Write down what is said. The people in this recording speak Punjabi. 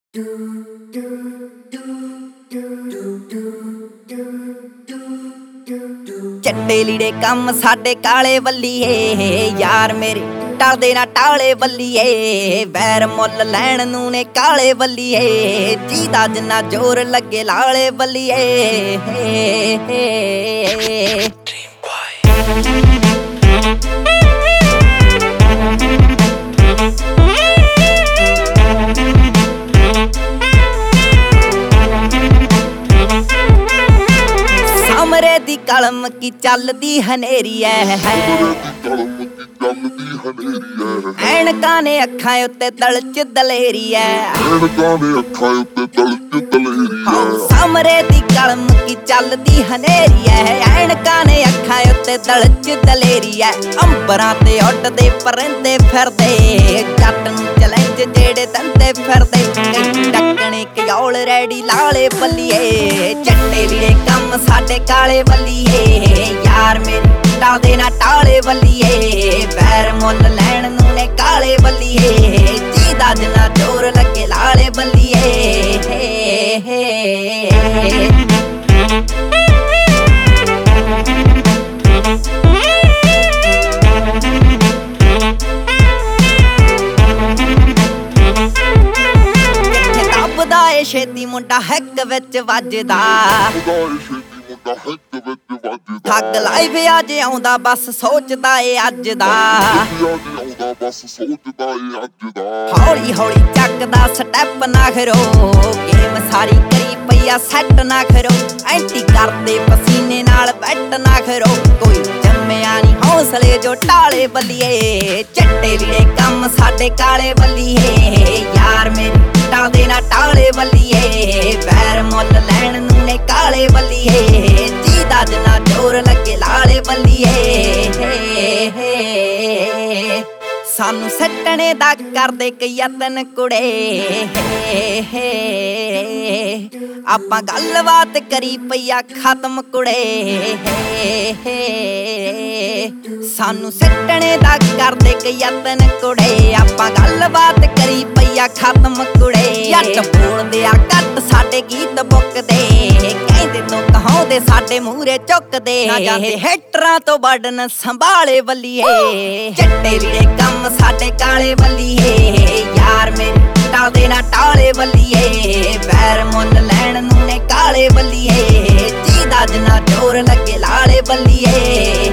ਚੱਟੇ ਲੀੜੇ ਕੰਮ ਸਾਡੇ ਕਾਲੇ ਵੱਲੀਏ, ਯਾਰ ਮੇਰੇ ਟਲਦੇ ਨਾ ਟਾਲੇ ਵੱਲੀਏ। ਵੈਰ ਮੁੱਲ ਲੈਣ ਨੂੰ ਨੇ ਕਾਲੇ ਵੱਲੀਏ, ਜੀਦਾ ਜਿੰਨਾ ਜ਼ੋਰ ਲੱਗੇ ਲਾਲੇ ਵੱਲੀਏ। ਸਾਮਰੇ ਦੀ ਕਲਮ ਕੀ ਚੱਲਦੀ ਹਨੇਰੀ ਐ, ਐਨਕਾਂ ਨੇ ਅੱਖਾਂ ਉੱਤੇ ਤਲ ਚ ਦਲੇਰੀ ਐ। ਸਾਮਰੇ ਦੀ ਕਲਮ ਕੀ ਚੱਲਦੀ ਹਨੇਰੀ ਐ, ਐਨਕਾਂ ਨੇ ਅੱਖਾਂ ਉੱਤੇ ਤਲ ਚ ਦਲੇਰੀ ਐ। ਅੰਬਰਾਂ ਤੇ ਉੱਡਦੇ ਪਰਿੰਦੇ ਫਿਰਦੇ, ਜੱਟ ਨੂੰ ਚੈਲੰਜ ਜਿਹੜੇ ਦੰਦੇ ਫਿਰਦੇ। ਡੱਕਣੇ ਕਿਉਲ ਰੈਡੀ ਲਾਲੇ ਬੱਲੀਏ, ਚੱਟੇ ਲੀੜੇ ਕੰਮ ਸਾਡੇ ਕਾਲੇ ਵੱਲੀਏ। ਯਾਰ ਮੇਰੇ ਟਲਦੇ ਨਾ ਟਾਲੇ ਵੱਲੀਏ, ਵੈਰ ਮੁੱਲ ਲੈਣ ਨੂੰ ਨੇ ਕਾਲੇ ਵੱਲੀਏ। ਜੀਦਾ ਜਿੰਨਾ ਜ਼ੋਰ ਲੱਗੇ ਲਾਲੇ ਵੱਲੀਏ। ਦੱਬਦਾ ਏ ਛੇਤੀ ਮੁੰਡਾ ਹੈਕ ਵਿੱਚ ਵੱਜਦਾ, ਠੱਗ ਲਾਈਵ ਅੱਜ ਆਉਂਦਾ ਬਸ ਸੋਚਦਾ ਏ ਅੱਜ ਦਾ। ਹੌਲੀ ਹੌਲੀ ਚੱਕਦਾ ਸਟੈਪ ਨਾ ਖਰੋ, ਗੇਮ ਸਾਰੀ ਕਰੀ ਪਈਆ ਸੈੱਟ ਨਾ ਖਰੋ। ਐਂਟੀ ਕਰਦੇ ਪਸੀਨੇ ਨਾਲ ਬੈਟ ਨਾ ਖਰੋ, ਕੋਈ ਜੰਮਿਆ ਨੀ ਹੌਸਲੇ ਜੋ ਟਾਲੇ ਬੱਲੀਏ। ਚੱਟੇ ਲੀੜੇ ਕੰਮ ਸਾਡੇ ਕਾਲੇ ਬੱਲੀਏ, ਯਾਰ ਮੇਰੇ ਟਲਦੇ ਨਾ ਟਾਲੇ ਵੱਲੀਏ। ਵੈਰ ਮੁੱਲ ਲੈਣ ਨੂੰ ਨੇ ਕਾਲੇ ਵੱਲੀਏ, ਜੀਦਾ ਜਿੰਨਾ ਜ਼ੋਰ ਲੱਗੇ ਲਾਲੇ ਵੱਲੀਏ। ਸਾਨੂੰ ਸੱਟਣੇ ਦਾ ਕਰਦੇ ਕਈ ਯਤਨ ਕੁੜੇ, ਆਪਾਂ ਗੱਲਬਾਤ ਕਰੀ ਪਈਆ ਖਤਮ ਕੁੜੇ। ਸਾਨੂੰ ਸੱਟਣੇ ਦਾ ਕਰਦੇ ਕਈ ਯਤਨ ਕੁੜੇ, ਆਪਾਂ ਗੱਲਬਾਤ ਕਰੀ ਪਈਆ ਖਤਮ ਕੁੜੇ। ਜੱਟ ਬੋਲਦੇ ਆ ਘੱਟ ਸਾਡੇ ਗੀਤ ਬੁੱਕਦੇ, ਕਹਿੰਦੇ ਤੋਂ ਕਹਾਉਂਦੇ ਸਾਡੇ ਮੂਹਰੇ ਚੁੱਕਦੇ। ਨਾ ਜਾਂਦੇ ਹੇਟਰਾਂ ਤੋਂ ਬੜਨ ਸੰਭਾਲੇ ਵੱਲੀਏ, ਚੱਟੇ ਲੀੜੇ ਕੰਮ ਸਾਡੇ ਕਾਲੇ ਵੱਲੀਏ। ਯਾਰ ਮੇਰੇ ਟਲਦੇ ਨਾ ਟਾਲੇ ਵੱਲੀਏ, ਵੈਰ ਮੁੱਲ ਲੈਣ ਨੂੰ ਨੇ ਕਾਲੇ ਵੱਲੀਏ। ਜੀਦਾ ਜਿੰਨਾ ਜ਼ੋਰ ਲੱਗੇ ਲਾਲੇ ਵੱਲੀਏ।